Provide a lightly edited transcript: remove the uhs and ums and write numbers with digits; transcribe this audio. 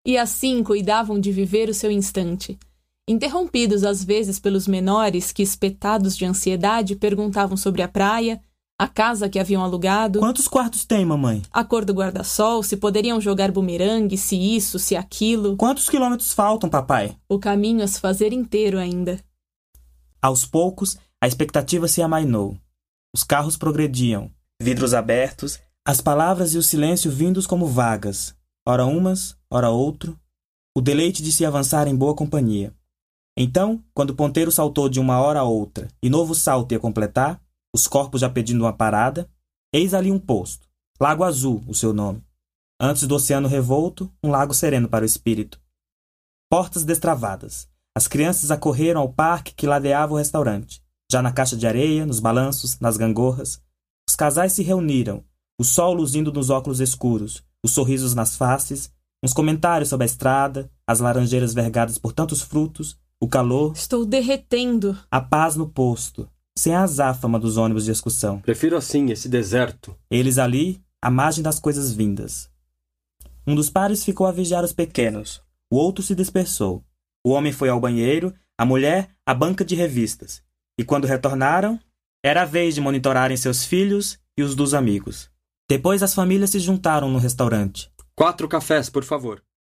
E assim cuidavam de viver o seu instante, interrompidos às vezes pelos menores que, espetados de ansiedade, perguntavam sobre a praia, a casa que haviam alugado. Quantos quartos tem, mamãe? A cor do guarda-sol, se poderiam jogar bumerangue, se isso, se aquilo. Quantos quilômetros faltam, papai? O caminho a se fazer inteiro ainda. Aos poucos, a expectativa se amainou. Os carros progrediam, vidros abertos, as palavras e o silêncio vindos como vagas, ora umas, ora outro, o deleite de se avançar em boa companhia. Então, quando o ponteiro saltou de uma hora a outra e novo salto ia completar, os corpos já pedindo uma parada, eis ali um posto, Lago Azul, o seu nome. Antes do oceano revolto, um lago sereno para o espírito. Portas destravadas. As crianças acorreram ao parque que ladeava o restaurante. Já na caixa de areia, nos balanços, nas gangorras. Os casais se reuniram, o sol luzindo nos óculos escuros, os sorrisos nas faces, uns comentários sobre a estrada, as laranjeiras vergadas por tantos frutos, o calor. Estou derretendo. A paz no posto, sem a azáfama dos ônibus de excursão. Prefiro assim, esse deserto. Eles ali, à margem das coisas vindas. Um dos pares ficou a vigiar os pequenos, o outro se dispersou. O homem foi ao banheiro, a mulher à banca de revistas. E quando retornaram, era a vez de monitorarem seus filhos e os dos amigos. Depois as famílias se juntaram no restaurante. 4 cafés, por favor.